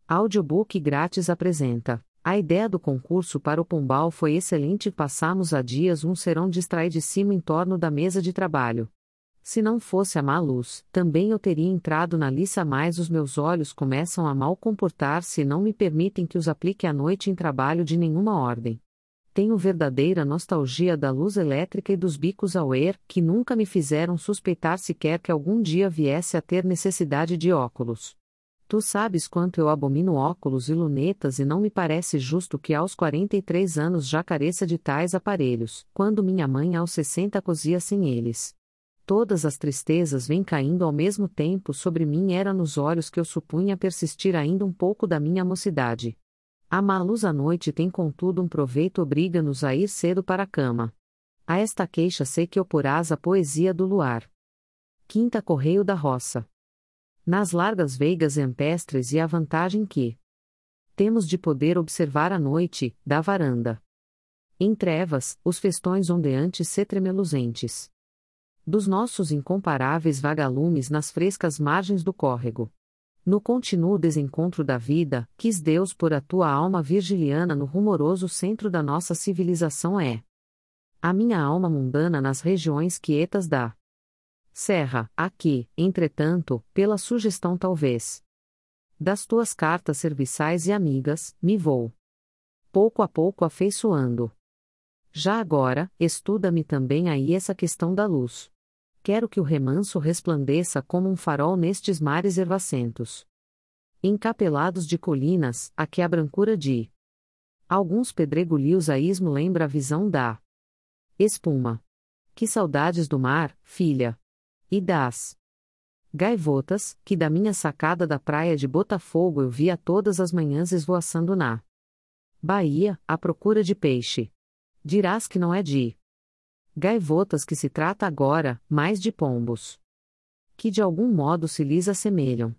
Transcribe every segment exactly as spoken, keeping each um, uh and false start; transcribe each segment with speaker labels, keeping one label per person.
Speaker 1: Audiobook grátis apresenta. A ideia do concurso para o Pombal foi excelente e passamos há dias um serão distraidíssimo em torno da mesa de trabalho. Se não fosse a má luz, também eu teria entrado na liça, mas os meus olhos começam a mal comportar-se e não me permitem que os aplique à noite em trabalho de nenhuma ordem. Tenho verdadeira nostalgia da luz elétrica e dos bicos Auer, que nunca me fizeram suspeitar sequer que algum dia viesse a ter necessidade de óculos. Tu sabes quanto eu abomino óculos e lunetas e não me parece justo que aos quarenta e três anos já careça de tais aparelhos, quando minha mãe aos sessenta cozia sem eles. Todas as tristezas vêm caindo ao mesmo tempo sobre mim, era nos olhos que eu supunha persistir ainda um pouco da minha mocidade. A má luz à noite tem contudo um proveito, obriga-nos a ir cedo para a cama. A esta queixa sei que oporás a poesia do luar. Quinta Correio da Roça. Nas largas veigas empestres e a vantagem que temos de poder observar à noite, da varanda. Em trevas, os festões ondeantes se tremeluzentes. Dos nossos incomparáveis vagalumes nas frescas margens do córrego. No contínuo desencontro da vida, quis Deus pôr a tua alma virgiliana no rumoroso centro da nossa civilização é. A minha alma mundana nas regiões quietas da Serra, aqui, entretanto, pela sugestão talvez das tuas cartas serviçais e amigas, me vou pouco a pouco afeiçoando. Já agora, estuda-me também aí essa questão da luz. Quero que o remanso resplandeça como um farol nestes mares ervacentos, encapelados de colinas, a que a brancura de alguns pedregulhos a ismo lembra a visão da espuma. Que saudades do mar, filha! E das gaivotas, que da minha sacada da praia de Botafogo eu via todas as manhãs esvoaçando na Bahia, à procura de peixe. Dirás que não é de gaivotas que se trata agora, mas de pombos, que de algum modo se lhes assemelham.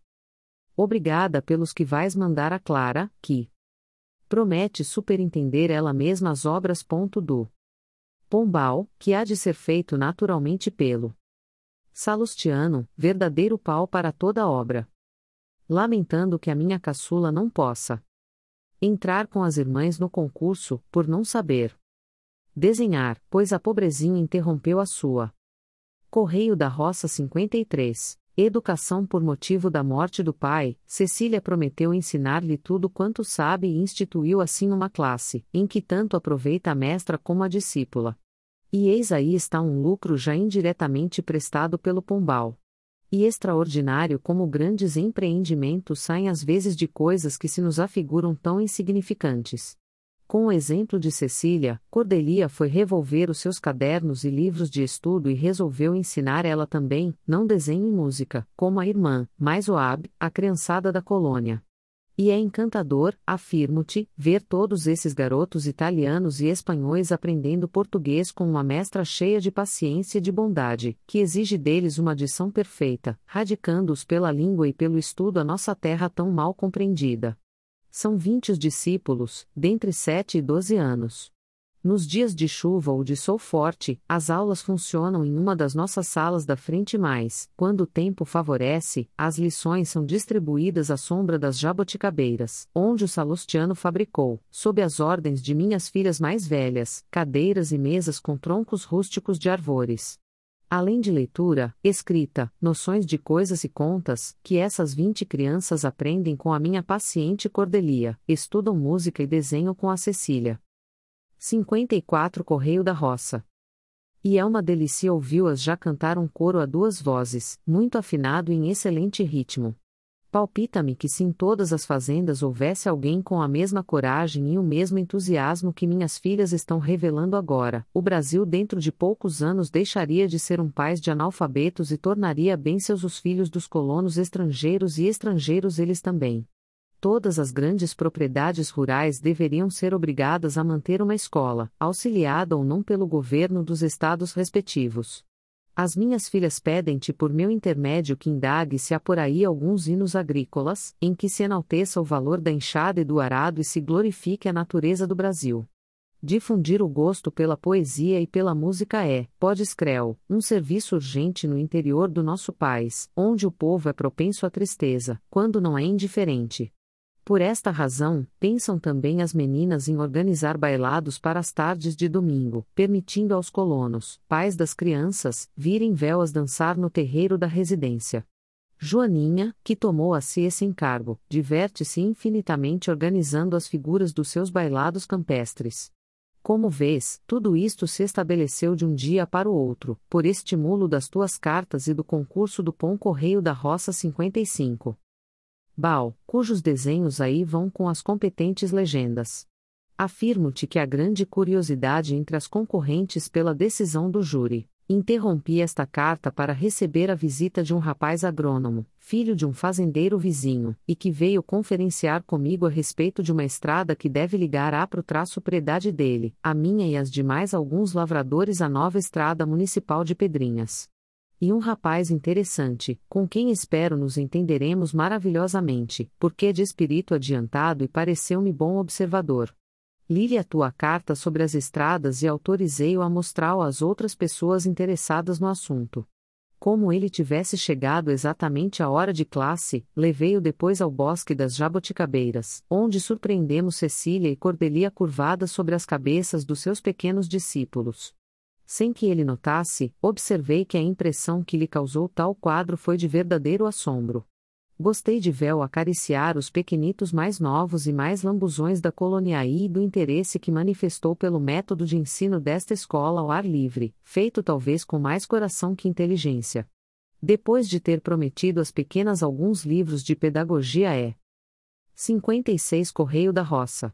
Speaker 1: Obrigada pelos que vais mandar a Clara, que promete superintender ela mesma as obras. Do Pombal, que há de ser feito naturalmente pelo Salustiano, verdadeiro pau para toda obra. Lamentando que a minha caçula não possa entrar com as irmãs no concurso, por não saber desenhar, pois a pobrezinha interrompeu a sua. Correio da Roça cinquenta e três. Educação por motivo da morte do pai, Cecília prometeu ensinar-lhe tudo quanto sabe e instituiu assim uma classe, em que tanto aproveita a mestra como a discípula. E eis aí está um lucro já indiretamente prestado pelo Pombal. E extraordinário como grandes empreendimentos saem às vezes de coisas que se nos afiguram tão insignificantes. Com o exemplo de Cecília, Cordelia foi revolver os seus cadernos e livros de estudo e resolveu ensinar ela também, não desenho e música, como a irmã, mas Oab, a criançada da colônia. E é encantador, afirmo-te, ver todos esses garotos italianos e espanhóis aprendendo português com uma mestra cheia de paciência e de bondade, que exige deles uma dição perfeita, radicando-os pela língua e pelo estudo a nossa terra tão mal compreendida. São vinte os discípulos, dentre sete e doze anos. Nos dias de chuva ou de sol forte, as aulas funcionam em uma das nossas salas da frente, mas, quando o tempo favorece, as lições são distribuídas à sombra das jaboticabeiras, onde o Salustiano fabricou, sob as ordens de minhas filhas mais velhas, cadeiras e mesas com troncos rústicos de arvores. Além de leitura, escrita, noções de coisas e contas, que essas vinte crianças aprendem com a minha paciente Cordelia, estudam música e desenham com a Cecília. cinquenta e quatro Correio da Roça. E é uma delícia ouvi-las já cantar um coro a duas vozes, muito afinado e em excelente ritmo. Palpita-me que se em todas as fazendas houvesse alguém com a mesma coragem e o mesmo entusiasmo que minhas filhas estão revelando agora, o Brasil dentro de poucos anos deixaria de ser um país de analfabetos e tornaria bem-seus os filhos dos colonos estrangeiros e estrangeiros eles também. Todas as grandes propriedades rurais deveriam ser obrigadas a manter uma escola, auxiliada ou não pelo governo dos estados respectivos. As minhas filhas pedem-te por meu intermédio que indague se há por aí alguns hinos agrícolas, em que se enalteça o valor da enxada e do arado e se glorifique a natureza do Brasil. Difundir o gosto pela poesia e pela música é, podes creu, um serviço urgente no interior do nosso país, onde o povo é propenso à tristeza, quando não é indiferente. Por esta razão, pensam também as meninas em organizar bailados para as tardes de domingo, permitindo aos colonos, pais das crianças, virem velas dançar no terreiro da residência. Joaninha, que tomou a si esse encargo, diverte-se infinitamente organizando as figuras dos seus bailados campestres. Como vês, tudo isto se estabeleceu de um dia para o outro, por estímulo das tuas cartas e do concurso do Pão Correio da Roça cinquenta e cinco. Bal, cujos desenhos aí vão com as competentes legendas. Afirmo-te que há grande curiosidade entre as concorrentes pela decisão do júri. Interrompi esta carta para receber a visita de um rapaz agrônomo, filho de um fazendeiro vizinho, e que veio conferenciar comigo a respeito de uma estrada que deve ligar a propriedade dele, a minha e as de mais alguns lavradores à nova estrada municipal de Pedrinhas. E um rapaz interessante, com quem espero nos entenderemos maravilhosamente, porque é de espírito adiantado e pareceu-me bom observador. Li-lhe a tua carta sobre as estradas e autorizei-o a mostrá-la às outras pessoas interessadas no assunto. Como ele tivesse chegado exatamente à hora de classe, levei-o depois ao bosque das jaboticabeiras, onde surpreendemos Cecília e Cordelia curvadas sobre as cabeças dos seus pequenos discípulos. Sem que ele notasse, observei que a impressão que lhe causou tal quadro foi de verdadeiro assombro. Gostei de vê-lo acariciar os pequenitos mais novos e mais lambuzões da colônia e do interesse que manifestou pelo método de ensino desta escola ao ar livre, feito talvez com mais coração que inteligência. Depois de ter prometido às pequenas alguns livros de pedagogia é. cinquenta e seis Correio da Roça.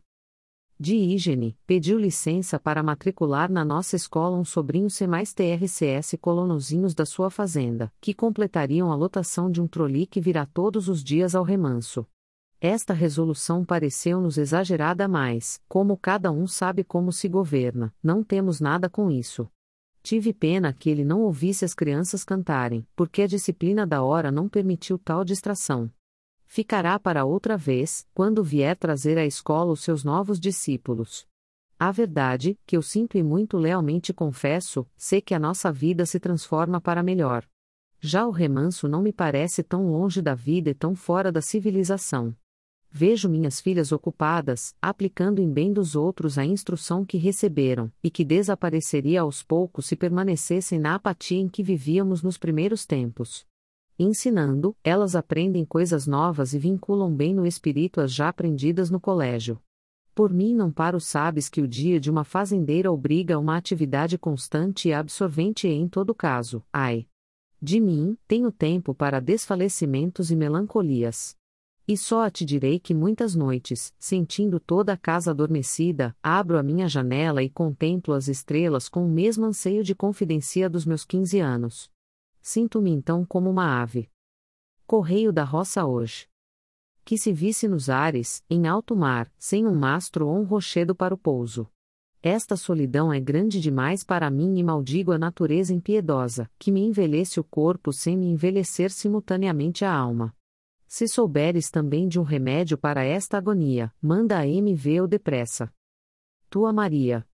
Speaker 1: Diígene, pediu licença para matricular na nossa escola um sobrinho C mais T R C S colonozinhos da sua fazenda, que completariam a lotação de um troli que virá todos os dias ao remanso. Esta resolução pareceu-nos exagerada, mas, como cada um sabe como se governa, não temos nada com isso. Tive pena que ele não ouvisse as crianças cantarem, porque a disciplina da hora não permitiu tal distração. Ficará para outra vez, quando vier trazer à escola os seus novos discípulos. A verdade, que eu sinto e muito lealmente confesso, sei que a nossa vida se transforma para melhor. Já o remanso não me parece tão longe da vida e tão fora da civilização. Vejo minhas filhas ocupadas, aplicando em bem dos outros a instrução que receberam, e que desapareceria aos poucos se permanecessem na apatia em que vivíamos nos primeiros tempos. Ensinando, elas aprendem coisas novas e vinculam bem no espírito as já aprendidas no colégio. Por mim não paro, sabes que o dia de uma fazendeira obriga a uma atividade constante e absorvente e em todo caso, ai! De mim, tenho tempo para desfalecimentos e melancolias. E só te direi que muitas noites, sentindo toda a casa adormecida, abro a minha janela e contemplo as estrelas com o mesmo anseio de confidência dos meus quinze anos. Sinto-me então como uma ave. Correio da Roça hoje. Que se visse nos ares, em alto mar, sem um mastro ou um rochedo para o pouso. Esta solidão é grande demais para mim e maldigo a natureza impiedosa, que me envelhece o corpo sem me envelhecer simultaneamente a alma. Se souberes também de um remédio para esta agonia, manda a M V ou depressa. Tua Maria.